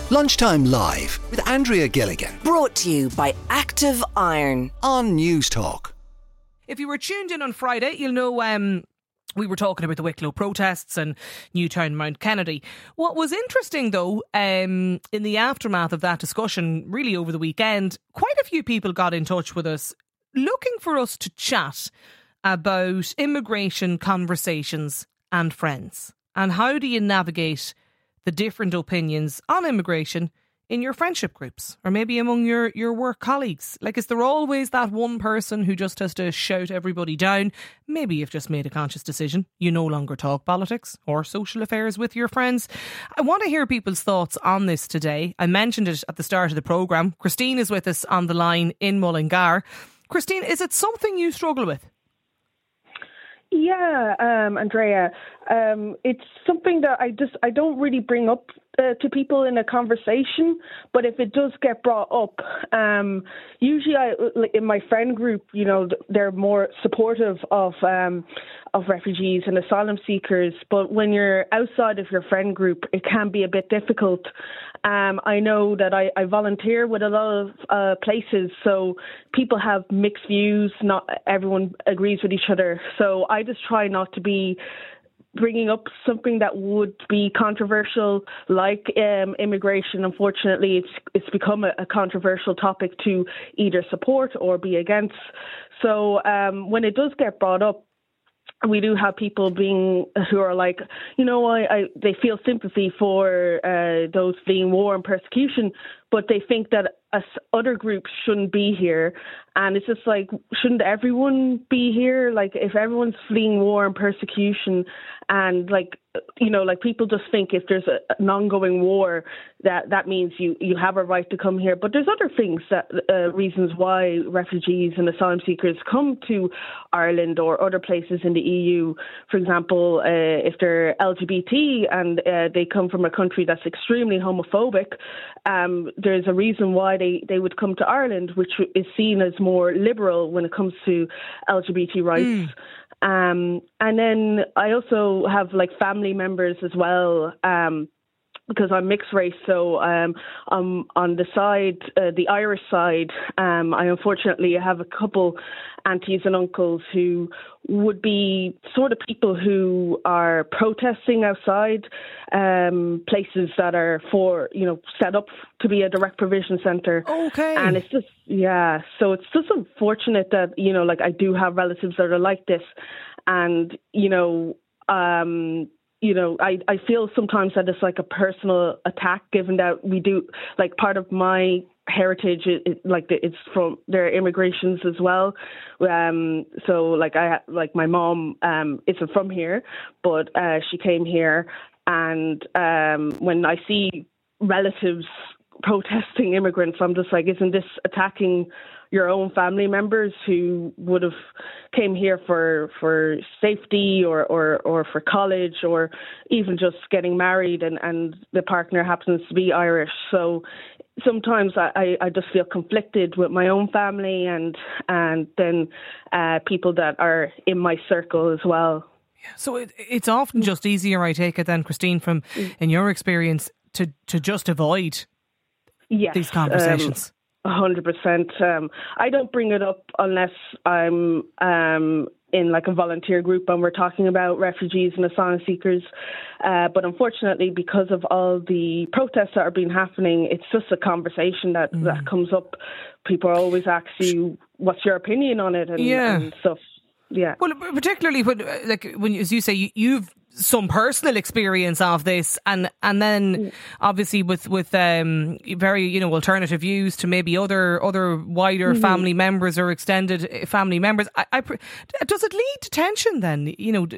Lunchtime Live with Andrea Gilligan Brought to you by Active Iron on News Talk. If you were tuned in on Friday, you'll know we were talking about the Wicklow protests and Newtown Mount Kennedy. What was interesting, though, in the aftermath of that discussion, really over the weekend, quite a few people got in touch with us looking for us to chat about immigration conversations and friends. And how do you navigate the different opinions on immigration in your friendship groups or maybe among your work colleagues? Like, is there always that one person who just has to shout everybody down? Maybe you've just made a conscious decision. You no longer talk politics or social affairs with your friends. I want to hear people's thoughts on this today. I mentioned it at the start of the programme. Christine is with us on the line in Mullingar. Christine, is it something you struggle with? Yeah, Andrea, it's something that I don't really bring up to people in a conversation, but if it does get brought up, usually in my friend group, you know, they're more supportive of refugees and asylum seekers, but when you're outside of your friend group, it can be a bit difficult. I know that I volunteer with a lot of places, so people have mixed views. Not everyone agrees with each other. So I just try not to be bringing up something that would be controversial, like immigration. Unfortunately, it's become a controversial topic to either support or be against. So when it does get brought up, we do have people who are like, you know, they feel sympathy for those fleeing war and persecution, but they think that other groups shouldn't be here. And it's just like, shouldn't everyone be here? Like, if everyone's fleeing war and persecution, and like, you know, like people just think if there's an ongoing war, that means you have a right to come here. But there's other things reasons why refugees and asylum seekers come to Ireland or other places in the EU. For example, if they're LGBT and they come from a country that's extremely homophobic, there's a reason why they would come to Ireland, which is seen as more liberal when it comes to LGBT rights. And then I also have like family members as well, because I'm mixed race. So I'm on the side, the Irish side. I unfortunately have a couple aunties and uncles who would be sort of people who are protesting outside places that are set up to be a direct provision centre. Okay. And it's just, yeah, so it's just unfortunate that, you know, like I do have relatives that are like this. And, I feel sometimes that it's like a personal attack, given that we do, like, part of my heritage, it's from their immigrations as well. So like my mom isn't from here, but she came here, and when I see relatives protesting immigrants, I'm just like, isn't this attacking your own family members who would have came here for safety or for college, or even just getting married and the partner happens to be Irish? So sometimes I just feel conflicted with my own family and then people that are in my circle as well. So it's often just easier, I take it then, Christine, from in your experience, to just avoid these conversations. 100%. I don't bring it up unless I'm in like a volunteer group and we're talking about refugees and asylum seekers. But unfortunately, because of all the protests that are being happening, it's just a conversation that comes up. People are always ask you, what's your opinion on it and stuff. Yeah. Well, particularly when, as you say, you've some personal experience of this, and then obviously with very alternative views to maybe other wider family members or extended family members. Does it lead to tension then?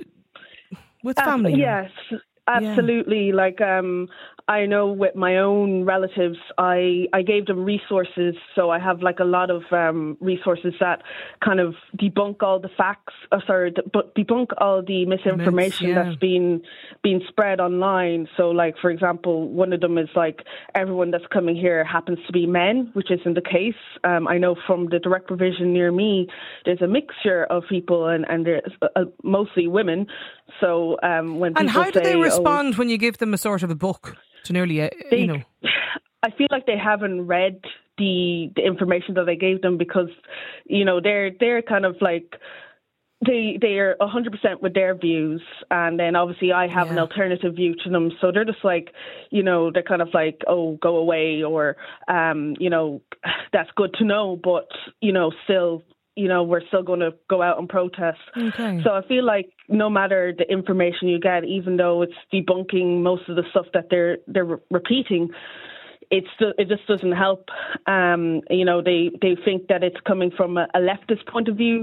With family? Yes, absolutely. Yeah. I know with my own relatives, I gave them resources. So I have like a lot of resources that kind of debunk all the facts, debunk all the misinformation that's been spread online. So like, for example, one of them is like, everyone that's coming here happens to be men, which isn't the case. I know from the direct provision near me, there's a mixture of people and there's mostly women. So when people how do they respond when you give them a sort of a book? To nearly, I feel like they haven't read the information that I gave them, because, you know, they're kind of like, they are 100% with their views, and then obviously I have an alternative view to them. So they're just like, you know, they're kind of like, oh, go away, or you know, that's good to know, but, you know, still, you know, we're still going to go out and protest. Okay. So I feel like no matter the information you get, even though it's debunking most of the stuff that they're repeating, it just doesn't help. You know, they think that it's coming from a leftist point of view,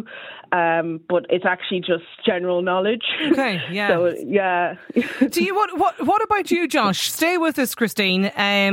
but it's actually just general knowledge. Okay, yeah. So, yeah. Do you what about you, Josh? Stay with us, Christine.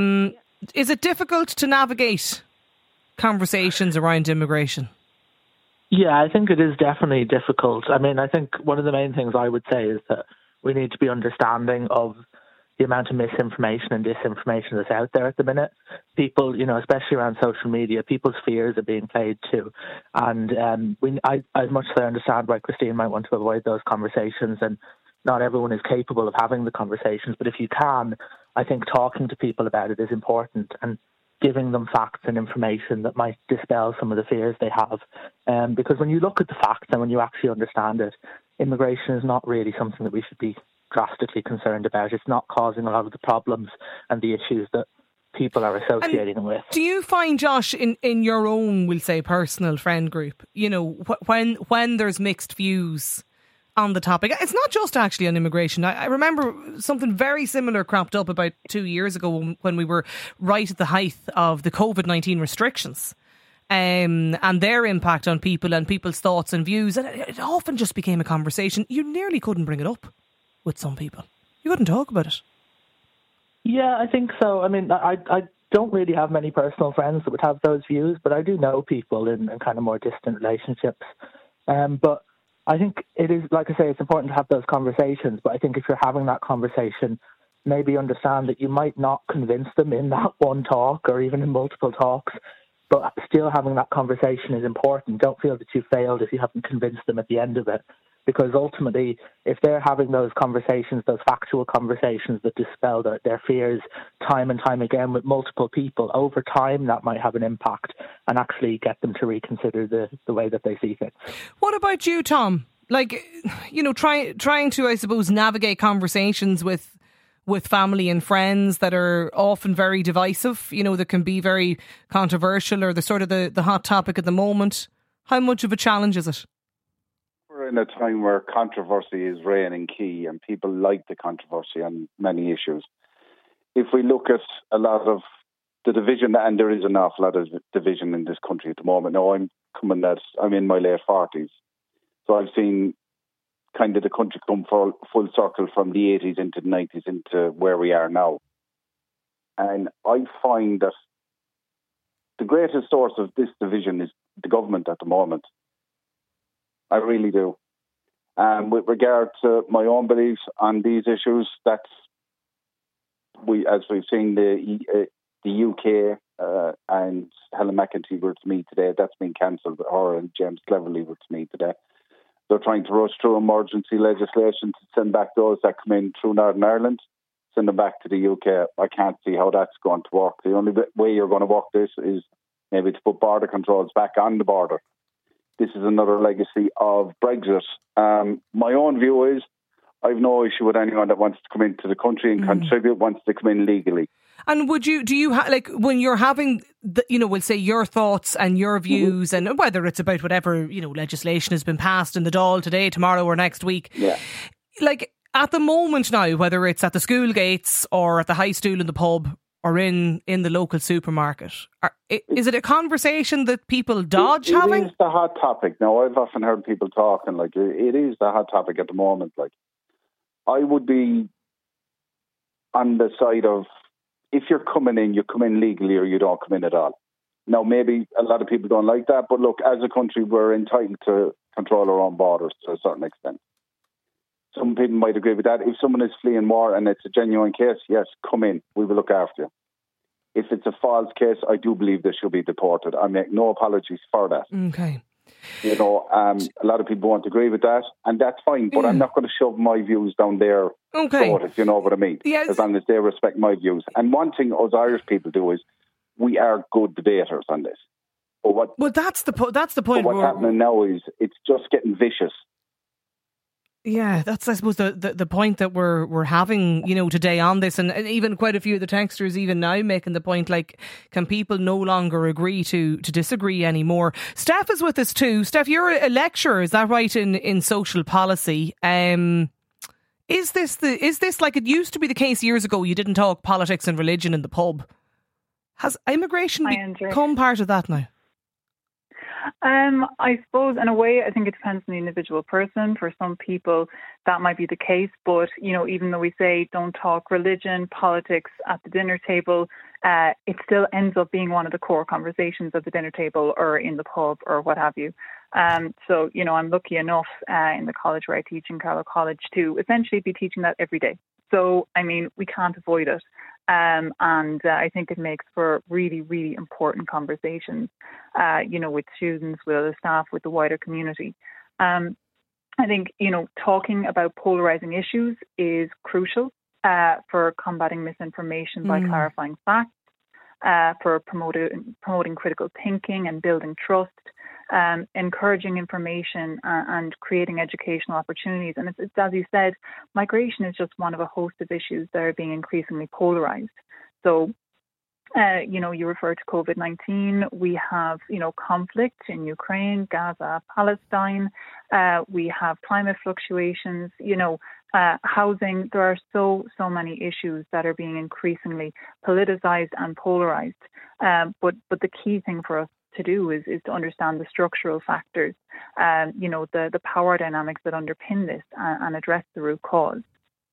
Is it difficult to navigate conversations around immigration? Yeah, I think it is definitely difficult. I mean, I think one of the main things I would say is that we need to be understanding of the amount of misinformation and disinformation that's out there at the minute. People, you know, especially around social media, people's fears are being played to. And as much as I understand why Christine might want to avoid those conversations, and not everyone is capable of having the conversations, but if you can, I think talking to people about it is important, and giving them facts and information that might dispel some of the fears they have. Because when you look at the facts and when you actually understand it, immigration is not really something that we should be drastically concerned about. It's not causing a lot of the problems and the issues that people are associating them with. Do you find, Josh, in your own, we'll say, personal friend group, you know, when there's mixed views on the topic, it's not just actually on immigration. I remember something very similar cropped up about 2 years ago when we were right at the height of the COVID-19 restrictions, and their impact on people and people's thoughts and views. And it often just became a conversation. You nearly couldn't bring it up with some people. You couldn't talk about it. Yeah, I think so. I mean, I don't really have many personal friends that would have those views, but I do know people in kind of more distant relationships. But I think it is, like I say, it's important to have those conversations. But I think if you're having that conversation, maybe understand that you might not convince them in that one talk or even in multiple talks, but still having that conversation is important. Don't feel that you failed if you haven't convinced them at the end of it. Because ultimately, if they're having those conversations, those factual conversations that dispel their fears time and time again with multiple people, over time that might have an impact and actually get them to reconsider the way that they see things. What about you, Tom? Like, you know, trying to, I suppose, navigate conversations with family and friends that are often very divisive, you know, that can be very controversial, or the sort of the hot topic at the moment. How much of a challenge is it? We're in a time where controversy is reigning key, and people like the controversy on many issues. If we look at a lot of the division, and there is an awful lot of division in this country at the moment. Now, I'm in my late 40s, so I've seen kind of the country come full circle from the 80s into the 90s into where we are now. And I find that the greatest source of this division is the government at the moment. I really do. With regard to my own beliefs on these issues, as we've seen the UK and Helen McEntee were to me today. That's been cancelled. Her and James Cleverly were to me today. They're trying to rush through emergency legislation to send back those that come in through Northern Ireland, send them back to the UK. I can't see how that's going to work. The only way you're going to work this is maybe to put border controls back on the border. This is another legacy of Brexit. My own view is I have no issue with anyone that wants to come into the country and contribute, wants to come in legally. And when you're having, we'll say your thoughts and your views, and whether it's about whatever, legislation has been passed in the Dáil today, tomorrow or next week. Yeah. Like at the moment now, whether it's at the school gates or at the high stool in the pub or in the local supermarket, is it a conversation that people dodge having? It is the hot topic. Now, I've often heard people talking, it is the hot topic at the moment. I would be on the side of, if you're coming in, you come in legally or you don't come in at all. Now, maybe a lot of people don't like that, but look, as a country, we're entitled to control our own borders to a certain extent. Some people might agree with that. If someone is fleeing war and it's a genuine case, yes, come in. We will look after you. If it's a false case, I do believe they should be deported. I make no apologies for that. Okay. You know, a lot of people won't agree with that, and that's fine. But I'm not going to shove my views down their throat, if you know what I mean. Yes. As long as they respect my views. And one thing us Irish people do is we are good debaters on this. But that's the point. What's happening now is it's just getting vicious. Yeah, that's, I suppose, the point that we're having, you know, today on this, and even quite a few of the texters even now making the point, like, can people no longer agree to disagree anymore? Steph is with us too. Steph, you're a lecturer, is that right, in social policy? Is this like it used to be the case years ago? You didn't talk politics and religion in the pub. Has immigration become part of that now? I suppose in a way, I think it depends on the individual person. For some people, that might be the case. But, you know, even though we say don't talk religion, politics at the dinner table, it still ends up being one of the core conversations at the dinner table or in the pub or what have you. So, you know, I'm lucky enough in the college where I teach in Carlow College to essentially be teaching that every day. So, I mean, we can't avoid it. And I think it makes for really, really important conversations, you know, with students, with other staff, with the wider community. I think, you know, talking about polarising issues is crucial for combating misinformation by clarifying facts, for promoting critical thinking and building trust, encouraging information and creating educational opportunities. And it's, as you said, migration is just one of a host of issues that are being increasingly polarised. So, you know, you refer to COVID-19. We have, you know, conflict in Ukraine, Gaza, Palestine. We have climate fluctuations, you know, housing. There are so many issues that are being increasingly politicized and polarized. But the key thing for us to do is to understand the structural factors, you know, the power dynamics that underpin this and address the root cause.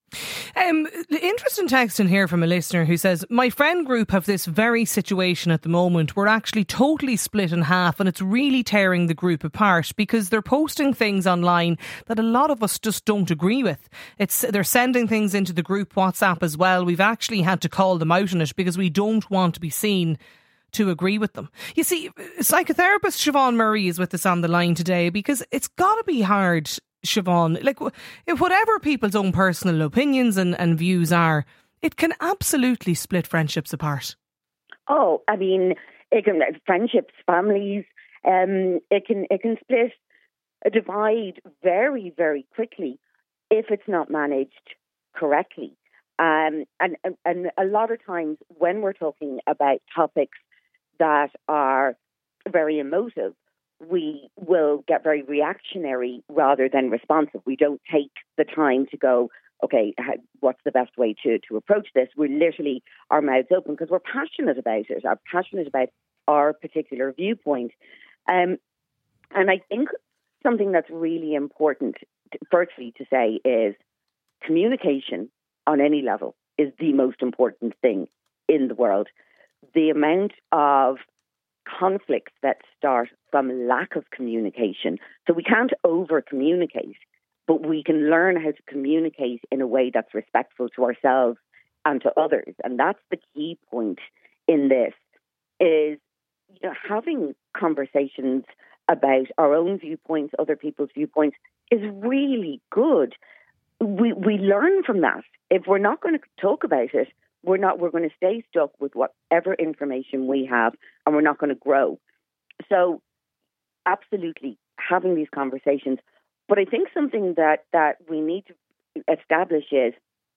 The interesting text in here from a listener who says, my friend group have this very situation at the moment. We're actually totally split in half and it's really tearing the group apart because they're posting things online that a lot of us just don't agree with. They're sending things into the group WhatsApp as well. We've actually had to call them out on it because we don't want to be seen to agree with them. You see, psychotherapist Siobhan Murray is with us on the line today because it's got to be hard, Siobhan, like whatever people's own personal opinions and views are, it can absolutely split friendships apart. Oh, I mean, it can friendships, families, it can split a divide very, very quickly if it's not managed correctly. And a lot of times when we're talking about topics that are very emotive, we will get very reactionary rather than responsive. We don't take the time to go, okay, what's the best way to approach this? We're literally our mouths open because we're passionate about it. We're passionate about our particular viewpoint. And I think something that's really important, firstly, to say is communication on any level is the most important thing in the world. The amount of conflicts that start from lack of communication. So we can't over-communicate, but we can learn how to communicate in a way that's respectful to ourselves and to others. And that's the key point in this, is, you know, having conversations about our own viewpoints, other people's viewpoints, is really good. We learn from that. If we're not going to talk about it, we're going to stay stuck with whatever information we have, and we're not going to grow. So absolutely having these conversations. But I think something that we need to establish is,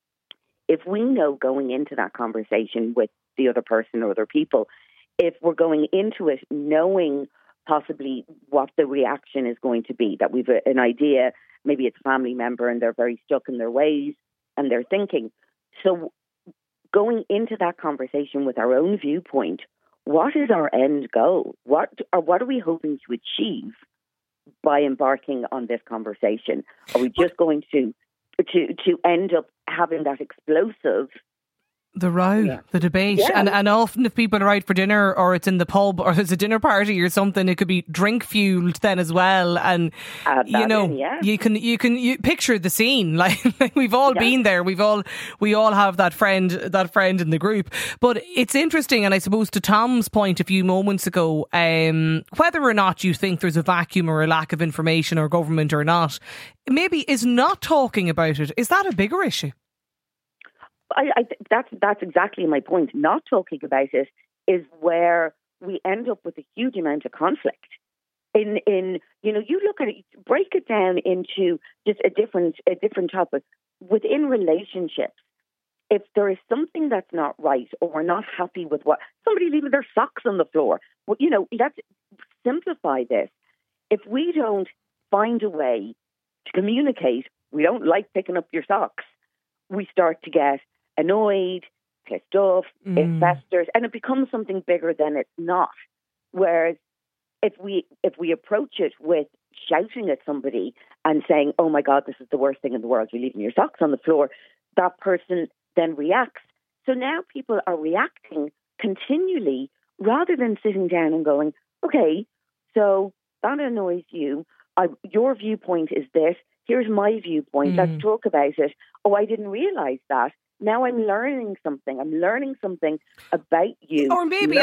if we know going into that conversation with the other person or other people, if we're going into it knowing possibly what the reaction is going to be, that we've an idea, maybe it's a family member and they're very stuck in their ways and their thinking. So going into that conversation with our own viewpoint, what is our end goal? What are we hoping to achieve by embarking on this conversation? Are we just going to end up having that explosive The row, the debate. And often if people are out for dinner or it's in the pub or there's a dinner party or something, it could be drink fueled then as well. And, you can picture the scene. Like we've all been there. We all have that friend in the group. But it's interesting. And I suppose to Tom's point a few moments ago, whether or not you think there's a vacuum or a lack of information or government or not, maybe is not talking about it. Is that a bigger issue? That's exactly my point. Not talking about it is where we end up with a huge amount of conflict. You look at it, break it down into just a different topic. Within relationships, if there is something that's not right or we're not happy with what somebody leaving their socks on the floor, let's simplify this. If we don't find a way to communicate, we don't like picking up your socks, we start to get annoyed, pissed off, it festers, and it becomes something bigger than it's not. Whereas if we approach it with shouting at somebody and saying, "Oh my God, this is the worst thing in the world, you're leaving your socks on the floor," that person then reacts. So now people are reacting continually rather than sitting down and going, "Okay, so that annoys you. Your viewpoint is this. Here's my viewpoint. Let's talk about it. Oh, I didn't realise that. Now I'm learning something. I'm learning something about you." Or maybe,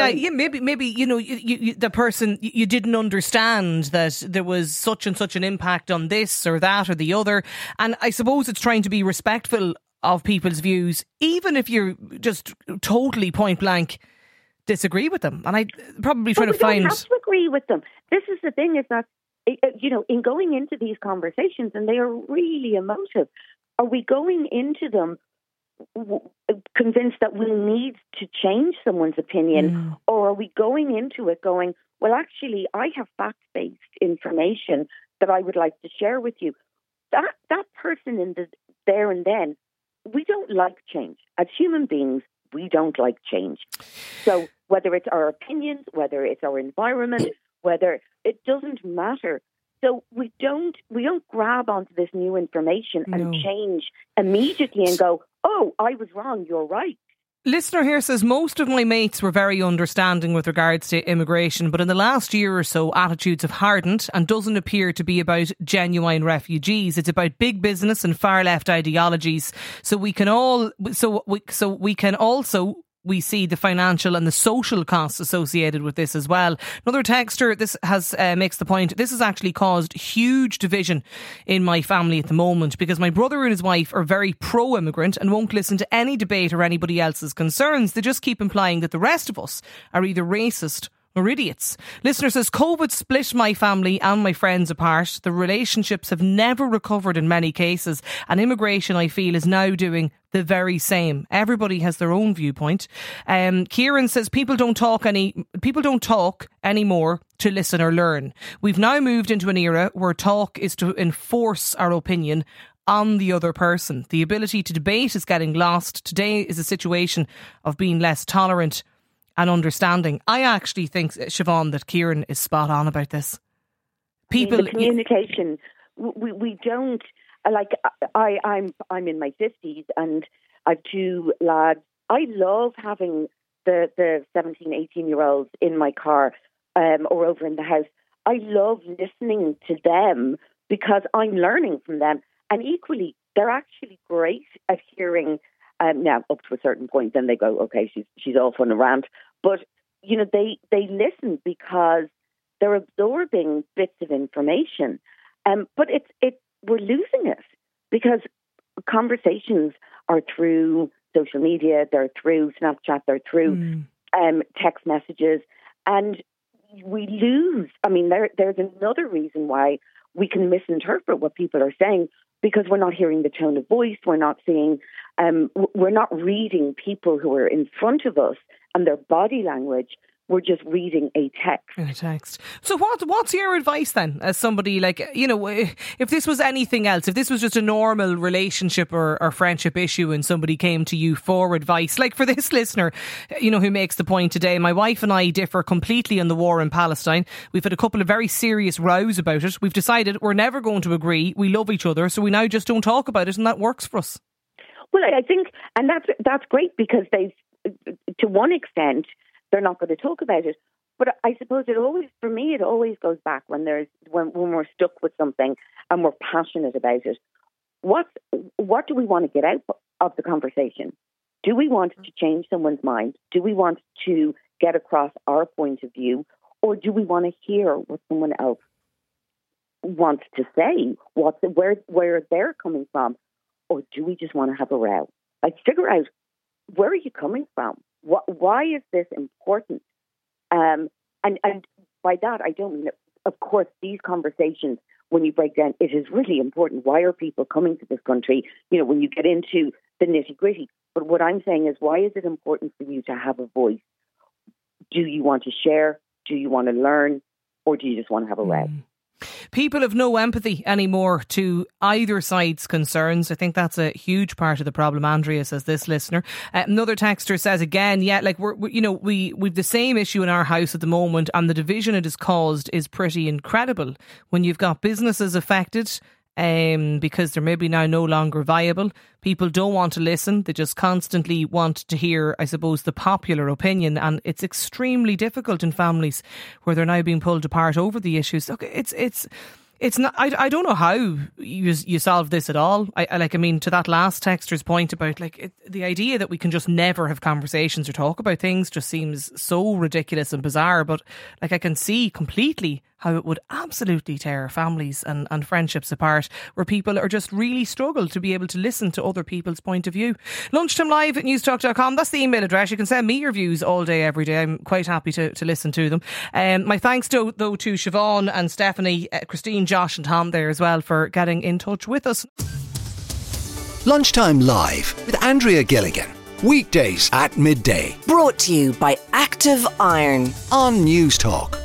the person, you didn't understand that there was such and such an impact on this or that or the other. And I suppose it's trying to be respectful of people's views, even if you're just totally point blank disagree with them. And I probably trying to find. We don't have to agree with them. This is the thing: is that in going into these conversations, and they are really emotive. Are we going into them convinced that we need to change someone's opinion, or are we going into it going, well, actually, I have fact-based information that I would like to share with you? That person in the there and then, we don't like change. As human beings, we don't like change. So whether it's our opinions, whether it's our environment, whether it doesn't matter. So we don't grab onto this new information and change immediately and go, "Oh, I was wrong, you're right." Listener here says, most of my mates were very understanding with regards to immigration, but in the last year or so, attitudes have hardened and doesn't appear to be about genuine refugees. It's about big business and far left ideologies. We see the financial and the social costs associated with this as well. Another texter, this has makes the point, this has actually caused huge division in my family at the moment because my brother and his wife are very pro-immigrant and won't listen to any debate or anybody else's concerns. They just keep implying that the rest of us are either racist or idiots. Listener says, COVID split my family and my friends apart. The relationships have never recovered in many cases, and immigration, I feel, is now doing the very same. Everybody has their own viewpoint. Kieran says, people don't talk anymore to listen or learn. We've now moved into an era where talk is to enforce our opinion on the other person. The ability to debate is getting lost. Today is a situation of being less tolerant and understanding. I actually think, Siobhan, that Kieran is spot on about this. The communication, we don't, like, I'm in my 50s and I've two lads. I love having the 17, 18-year-olds in my car or over in the house. I love listening to them because I'm learning from them. And equally, they're actually great at hearing. Now, up to a certain point, then they go, "Okay, she's off on a rant." But they listen because they're absorbing bits of information. But we're losing it because conversations are through social media, they're through Snapchat, they're through text messages, and we lose. I mean, there's another reason why we can misinterpret what people are saying. Because we're not hearing the tone of voice, we're not seeing, we're not reading people who are in front of us and their body language. We're just reading a text. So what's your advice then, as somebody like, if this was anything else, if this was just a normal relationship or friendship issue and somebody came to you for advice, like for this listener, who makes the point today, my wife and I differ completely on the war in Palestine. We've had a couple of very serious rows about it. We've decided we're never going to agree. We love each other, so we now just don't talk about it, and that works for us. Well, I think, and that's great because to one extent, they're not going to talk about it. But I suppose it always goes back when we're stuck with something and we're passionate about it. What do we want to get out of the conversation? Do we want to change someone's mind? Do we want to get across our point of view? Or do we want to hear what someone else wants to say? Where they're coming from? Or do we just want to have a row? Like, figure out, where are you coming from? Why is this important? And by that, I don't mean that, of course, these conversations, when you break down, it is really important. Why are people coming to this country? When you get into the nitty gritty. But what I'm saying is, why is it important for you to have a voice? Do you want to share? Do you want to learn? Or do you just want to have a row? People have no empathy anymore to either side's concerns. I think that's a huge part of the problem, Andrea, says this listener. Another texter says again, we've the same issue in our house at the moment, and the division it has caused is pretty incredible. When you've got businesses affected, because they're maybe now no longer viable. People don't want to listen. They just constantly want to hear, I suppose, the popular opinion. And it's extremely difficult in families where they're now being pulled apart over the issues. Look, it's not. I don't know how you solve this at all. To that last texter's point about the idea that we can just never have conversations or talk about things just seems so ridiculous and bizarre. But I can see completely how it would absolutely tear families and friendships apart, where people are just really struggle to be able to listen to other people's point of view. Lunchtime@newstalk.com. That's the email address. You can send me your views all day, every day. I'm quite happy to listen to them. My thanks though to Siobhan and Stephanie, Christine, Josh and Tom there as well for getting in touch with us. Lunchtime Live with Andrea Gilligan. Weekdays at midday. Brought to you by Active Iron On Newstalk.